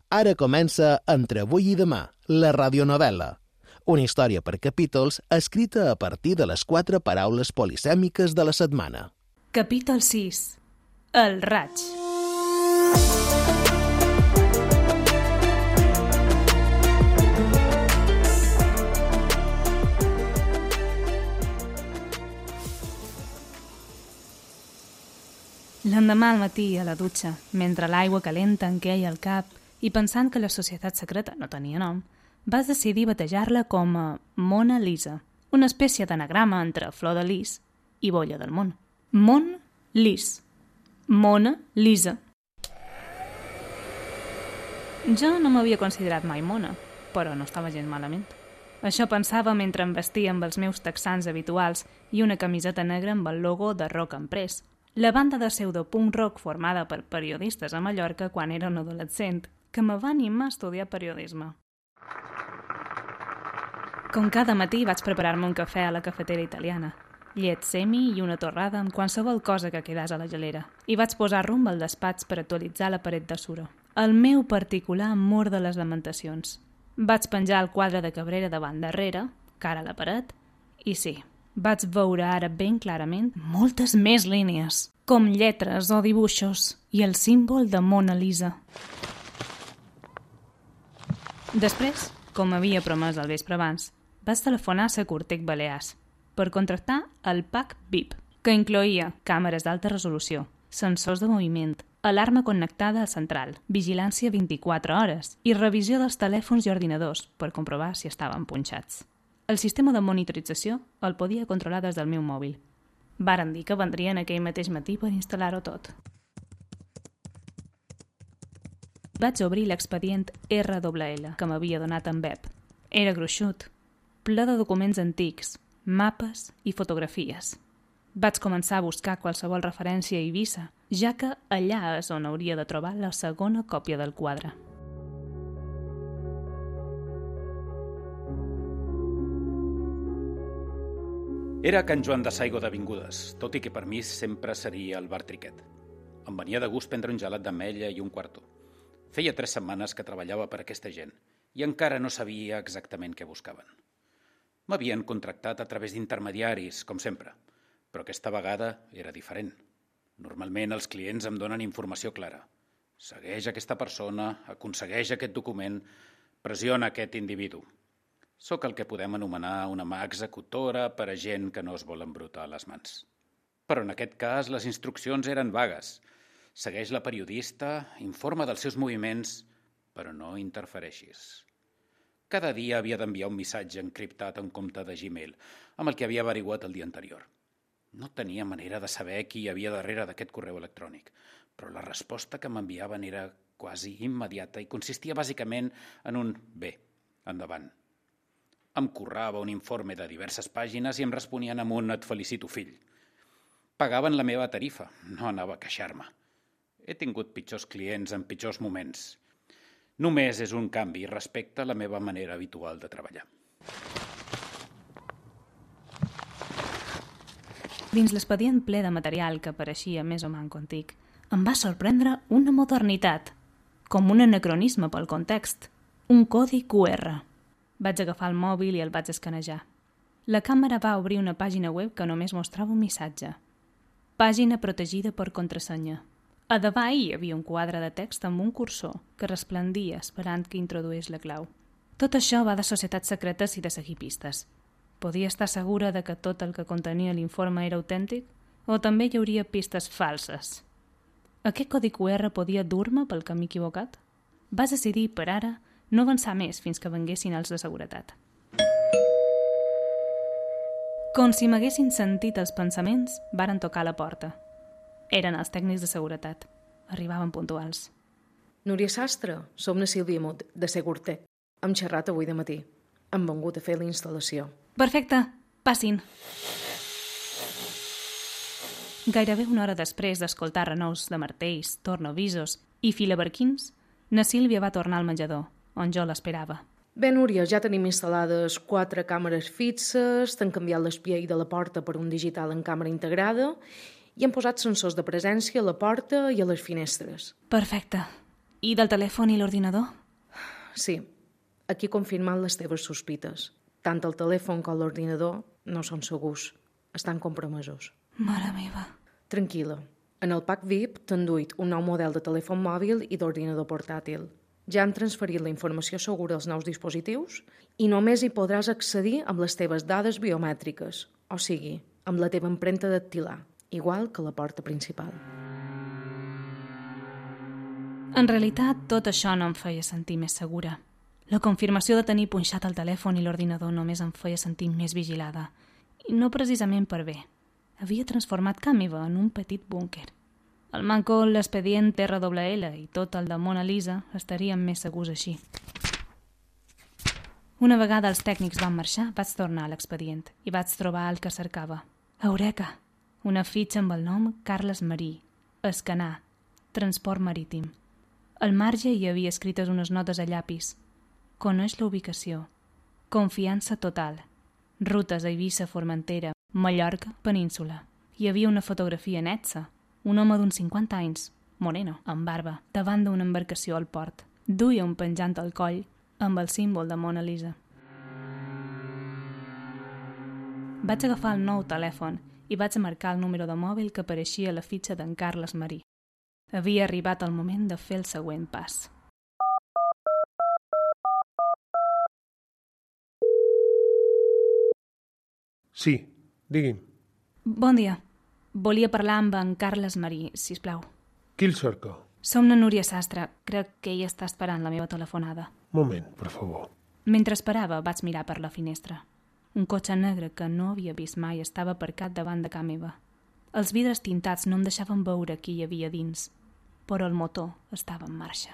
Ara comença Entre avui i demà, la radionovel·la. Una història per capítols escrita a partir de les 4 paraules polisèmiques de la setmana. Capítol 6. El raig. L'endemà al matí, a la dutxa, mentre l'aigua calenta en queia al cap i pensant que la societat secreta no tenia nom, vas decidir batejar-la com a Mona Lisa, una espècie d'anagrama entre flor de lis i bolla del món. Mon Lis. Mona Lisa. Jo no m'havia considerat mai mona, però no estava gens malament. Això pensava mentre em vestia amb els meus texans habituals i una camiseta negra amb el logo de Rock and Press, la banda de pseudopunk rock formada per periodistes a Mallorca quan era un adolescent, que me va animar a estudiar periodisme. Com cada matí vaig preparar-me un cafè a la cafetera italiana, llet semi i una torrada amb qualsevol cosa que quedés a la gelera, i vaig posar rumb al despatx per actualitzar la paret de suro, el meu particular mur de les lamentacions. Vaig penjar el quadre de Cabrera davant darrere, cara a la paret, i sí, vaig veure ara ben clarament moltes més línies, com lletres o dibuixos, i el símbol de Mona Lisa. Després, com havia promès el vespre abans, vaig telefonar a Securtec Balears per contractar el pack VIP, que incloïa càmeres d'alta resolució, sensors de moviment, alarma connectada al central, vigilància 24 hores i revisió dels telèfons i ordinadors per comprovar si estaven punxats. El sistema de monitorització el podia controlar des del meu mòbil. Varen dir que vendrien aquell mateix matí per instal·lar-ho tot. Vaig obrir l'expedient RWL que m'havia donat en Web. Era gruixut, ple de documents antics, mapes i fotografies. Vaig començar a buscar qualsevol referència a Eivissa, ja que allà és on hauria de trobar la segona còpia del quadre. Era Can Joan de Saigo d'Avingudes, tot i que per mi sempre seria el bar Triquet. Em venia de gust prendre un gelat d'ametlla i un quarto. Feia 3 setmanes que treballava per aquesta gent i encara no sabia exactament què buscaven. M'havien contractat a través d'intermediaris, com sempre, però aquesta vegada era diferent. Normalment els clients em donen informació clara. Segueix aquesta persona, aconsegueix aquest document, pressiona aquest individu. Sóc el que podem anomenar una mà executora per a gent que no es vol embrutar les mans. Però en aquest cas les instruccions eren vagues. Segueix la periodista, informa dels seus moviments, però no interfereixis. Cada dia havia d'enviar un missatge encriptat a un compte de Gmail, amb el que havia averiguat el dia anterior. No tenia manera de saber qui hi havia darrere d'aquest correu electrònic, però la resposta que m'enviaven era quasi immediata i consistia bàsicament en un bé, endavant. Em currava un informe de diverses pàgines i em responien amb un et felicito fill. Pagaven la meva tarifa, no anava a queixar-me. He tingut pitjors clients en pitjors moments. Només és un canvi respecte a la meva manera habitual de treballar. Dins l'expedient ple de material que pareixia més o manco antic, em va sorprendre una modernitat, com un anacronisme pel context, un codi QR. Vaig agafar el mòbil i el vaig escanejar. La càmera va obrir una pàgina web que només mostrava un missatge. Pàgina protegida per contrasenya. A davall hi havia un quadre de text amb un cursor que resplendia esperant que introduís la clau. Tot això va de societats secretes i de seguir pistes. Podia estar segura de que tot el que contenia l'informe era autèntic o també hi hauria pistes falses. Aquest codi QR podia dur-me pel camí equivocat? Vas decidir, per ara, no avançar més fins que venguessin els de seguretat. Com si m'haguessin sentit els pensaments, varen tocar a la porta. Eren els tècnics de seguretat. Arribaven puntuals. Núria Sastre, som la Sílvia Mut, de Securtec. Hem xerrat avui de matí. Hem vengut a fer la instal·lació. Perfecte, passin. Gairebé una hora després d'escoltar renous de martells, tornavisos i filabarquins, na Sílvia va tornar al menjador, on jo l'esperava. Bé, Núria, ja tenim instal·lades 4 càmeres fixes, t'han canviat l'espiell de la porta per un digital en càmera integrada i han posat sensors de presència a la porta i a les finestres. Perfecte. I del telèfon i l'ordinador? Sí, aquí he confirmat les teves sospites. Tant el telèfon com l'ordinador no són segurs. Estan compromesos. Mare meva. Tranquil·la. En el pack VIP t'han duit un nou model de telèfon mòbil i d'ordinador portàtil. Ja han transferit la informació segura als nous dispositius i només hi podràs accedir amb les teves dades biomètriques, o sigui, amb la teva empremta dactilar, igual que la porta principal. En realitat, tot això no em feia sentir més segura. La confirmació de tenir punxat el telèfon i l'ordinador només em feia sentir més vigilada. I no precisament per bé. Havia transformat Càmiva en un petit búnquer. El manco, l'expedient RWL i tot el de Mona Lisa estarien més segurs així. Una vegada els tècnics van marxar, vaig tornar a l'expedient i vaig trobar el que cercava. Eureka! Una fitxa amb el nom Carles Marí, Escanar, Transport Marítim. Al marge hi havia escrites unes notes a llapis. Coneix la ubicació. Confiança total. Rutes a Eivissa, Formentera, Mallorca, Península. Hi havia una fotografia netza. Un home d'uns 50 anys, moreno, amb barba, davant d'una embarcació al port. Duia un penjant al coll amb el símbol de Mona Lisa. Vaig agafar el nou telèfon i vaig marcar el número de mòbil que apareixia a la fitxa d'en Carles Marí. Havia arribat el moment de fer el següent pas. Sí, digui'm. Bon dia. Volia parlar amb en Carles Marí, sisplau. Qui el cerca? Som la Núria Sastre. Crec que ella està esperant la meva telefonada. Moment, per favor. Mentre esperava, vaig mirar per la finestra. Un cotxe negre que no havia vist mai estava aparcat davant de ca meva. Els vidres tintats no em deixaven veure qui hi havia dins, però el motor estava en marxa.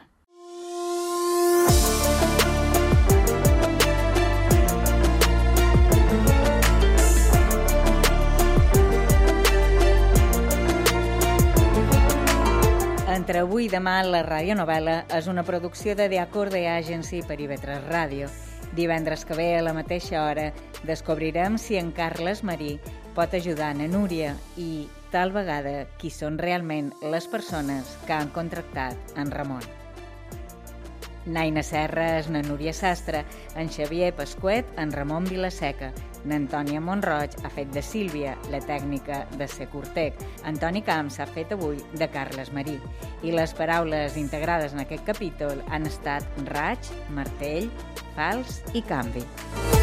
Entre avui i demà, la radionovel·la és una producció de The Acorde Agency per IB3 Ràdio. Divendres que ve, a la mateixa hora, descobrirem si en Carles Marí pot ajudar na Núria i, tal vegada, qui són realment les persones que han contractat en Ramon. Naina Serra és na Núria Sastre, en Xavier Pasquet, en Ramon Vilaseca, n'Antònia Montroig ha fet de Sílvia, la tècnica de ser Cortec, Antoni Camps ha fet avui de Carles Marí, i les paraules integrades en aquest capítol han estat raig, martell, fals i canvi.